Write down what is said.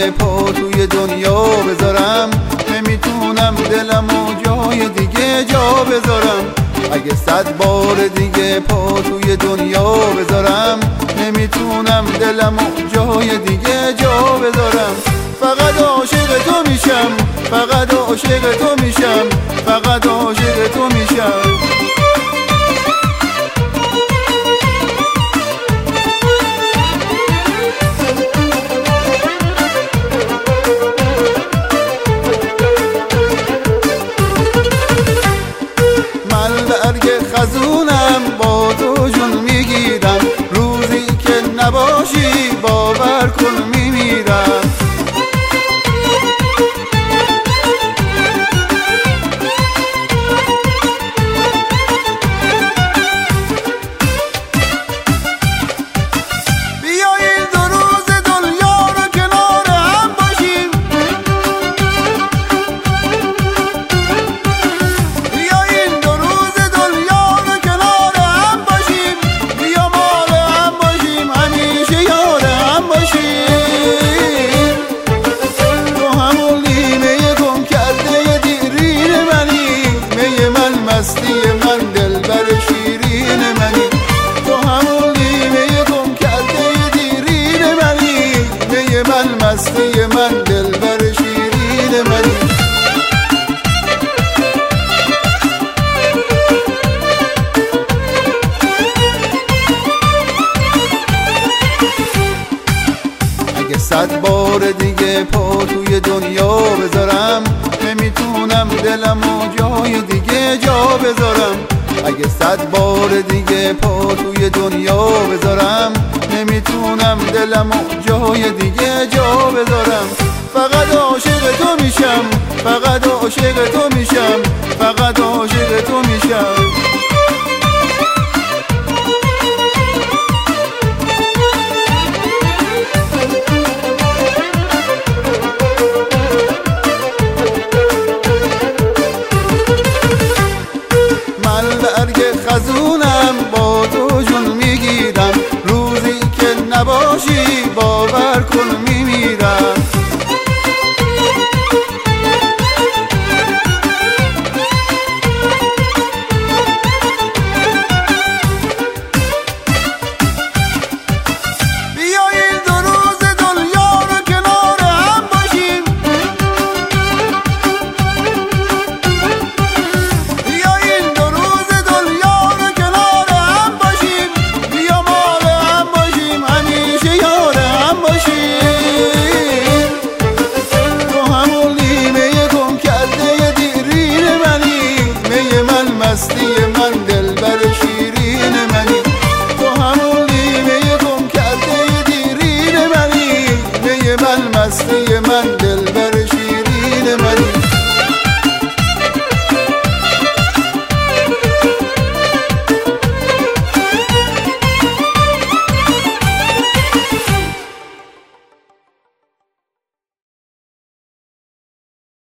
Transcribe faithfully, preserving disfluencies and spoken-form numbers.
دیگه پا توی دنیا بذارم، نمیتونم دلمو جای دیگه جا بذارم. اگه صد بار دیگه پا توی دنیا بذارم، نمیتونم دلمو جای دیگه جا بذارم. فقط عاشق تو میشم، فقط عاشق تو میشم، فقط عاشق تو میشم. خزونم با تو جون میگیرم، روزی که نباشی باور کن میمیرم. بیایید دو روز دنیا رو کنار هم باشیم، بیایید دو روز دنیا رو کنار هم باشیم، بیا مال هم باشیم، همیشه یار هم باشیم. تو همون لیمه گم کرده دیرین منی، می من مستی من دلبر شیرین منی. تو همون لیمه گم کرده دیرین منی، می من مستی من دلبر شیرین منی. اگه صد بار دیگه پا توی دنیا بذارم، نمیتونم دلمو جای دیگه جا بذارم. اگه صد بار دیگه پا توی دنیا بذارم، نمیتونم دلمو جای دیگه جا بذارم. فقط عاشق تو میشم، فقط عاشق تو میشم، فقط عاشق تو میشم. خزونم با تو جون میگیرم، روزی که نباشی باور کن میمیرم. بیایید دو روز دنیا رو کنار هم باشیم، بیایید دو روز دنیا رو کنار هم باشیم، بیا مال هم باشیم، همیشه یار هم باشیم. تو همون لیمه گم کرده دیرین منی، می من مستی